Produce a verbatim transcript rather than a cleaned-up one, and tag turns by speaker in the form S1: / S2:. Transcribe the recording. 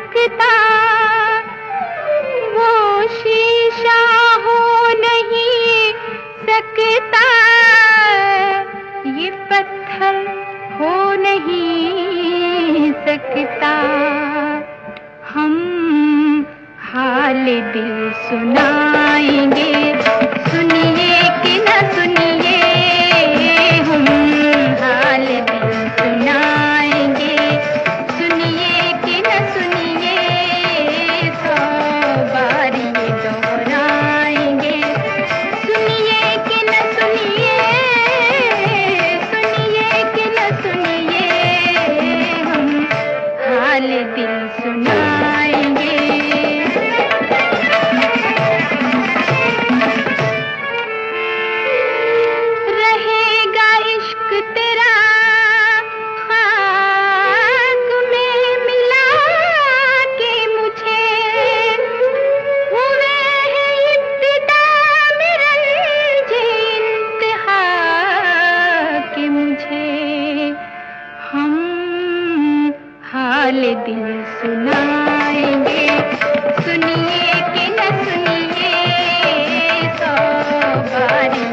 S1: सकता, वो शीशा हो नहीं सकता, ये पत्थर हो नहीं सकता। हम हाल दिल सुनाएंगे, सुनिए कि न सुनिए, हम हाल दिल सुनाएंगे, सुनिए कि न सुनिए, सौ बार ये दोहराएंगे, सुनिए कि न सुनिए, सुनिए कि न सुनिए, हम हाल दिल सुनाएंगे। रहेगा इश्क तेरा खाक में मिला के मुझे, हुए है इब्तिदा में रंजे इंतहा के मुझे। हम हाल दिल सुनाएंगे, सुनिए कि न सुनिए, सौ बार